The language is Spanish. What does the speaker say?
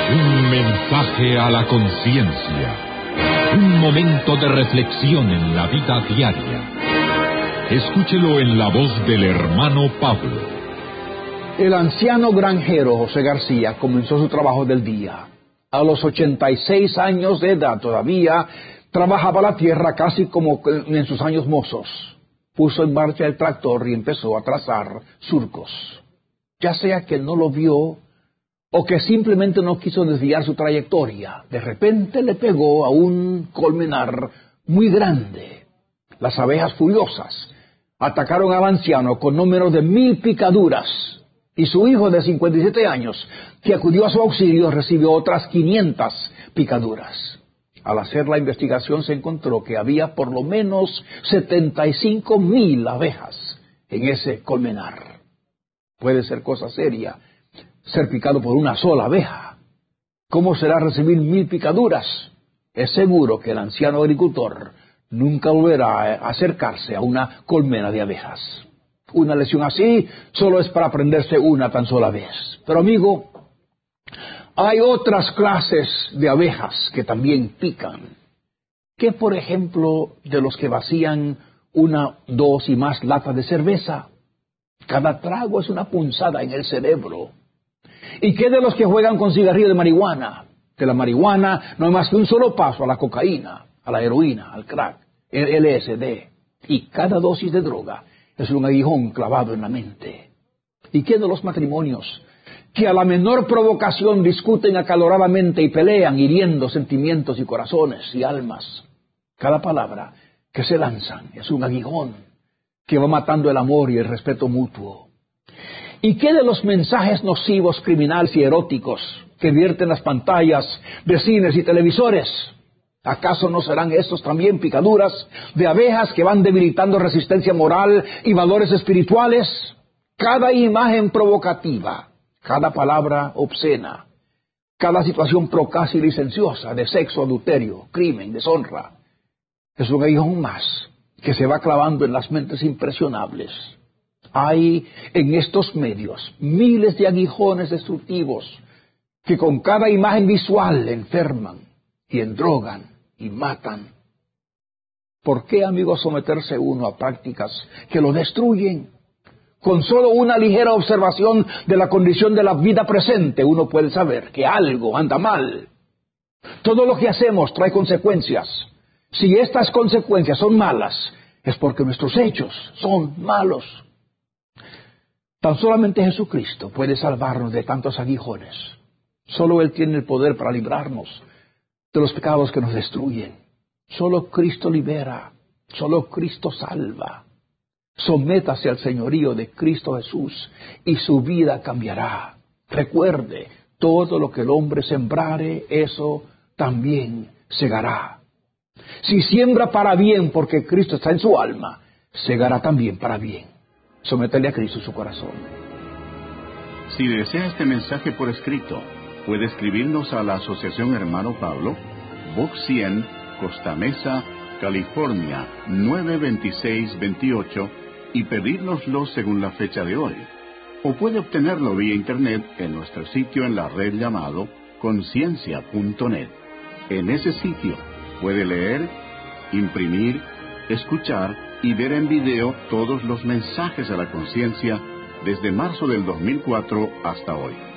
Un mensaje a la conciencia. Un momento de reflexión en la vida diaria. Escúchelo en la voz del hermano Pablo. El anciano granjero José García comenzó su trabajo del día. A los 86 años de edad todavía trabajaba la tierra casi como en sus años mozos. Puso en marcha el tractor y empezó a trazar surcos. Ya sea que no lo vio o que simplemente no quiso desviar su trayectoria, de repente le pegó a un colmenar muy grande. Las abejas furiosas atacaron al anciano con no menos de 1000 picaduras, y su hijo de 57 años, que acudió a su auxilio, recibió otras 500 picaduras. Al hacer la investigación se encontró que había por lo menos 75,000 abejas en ese colmenar. Puede ser cosa seria ser picado por una sola abeja. ¿Cómo será recibir 1000 picaduras? Es seguro que el anciano agricultor nunca volverá a acercarse a una colmena de abejas. Una lesión así solo es para aprenderse una tan sola vez. Pero amigo, hay otras clases de abejas que también pican. ¿Qué, por ejemplo, de los que vacían 1, 2 y más latas de cerveza? Cada trago es una punzada en el cerebro. ¿Y qué de los que juegan con cigarrillo de marihuana? De la marihuana no hay más que un solo paso a la cocaína, a la heroína, al crack, el LSD. Y cada dosis de droga es un aguijón clavado en la mente. ¿Y qué de los matrimonios que a la menor provocación discuten acaloradamente y pelean, hiriendo sentimientos y corazones y almas? Cada palabra que se lanzan es un aguijón que va matando el amor y el respeto mutuo. ¿Y qué de los mensajes nocivos, criminales y eróticos que vierten las pantallas de cines y televisores? ¿Acaso no serán estos también picaduras de abejas que van debilitando resistencia moral y valores espirituales? Cada imagen provocativa, cada palabra obscena, cada situación procaz y licenciosa de sexo, adulterio, crimen, deshonra, es un aguijón más que se va clavando en las mentes impresionables. Hay en estos medios miles de aguijones destructivos que con cada imagen visual enferman y endrogan y matan. ¿Por qué, amigos, someterse uno a prácticas que lo destruyen? Con solo una ligera observación de la condición de la vida presente, uno puede saber que algo anda mal. Todo lo que hacemos trae consecuencias. Si estas consecuencias son malas, es porque nuestros hechos son malos. Tan solamente Jesucristo puede salvarnos de tantos aguijones. Solo Él tiene el poder para librarnos de los pecados que nos destruyen. Solo Cristo libera. Solo Cristo salva. Sométase al señorío de Cristo Jesús y su vida cambiará. Recuerde, todo lo que el hombre sembrare, eso también segará. Si siembra para bien porque Cristo está en su alma, segará también para bien. Sométele a Cristo su corazón. Si desea este mensaje por escrito, puede escribirnos a la Asociación Hermano Pablo, Box 100, Costa Mesa, California, 92628, y pedírnoslo según la fecha de hoy. O puede obtenerlo vía internet en nuestro sitio en la red llamado conciencia.net. En ese sitio puede leer, imprimir, escuchar y ver en video todos los mensajes a la conciencia desde marzo del 2004 hasta hoy.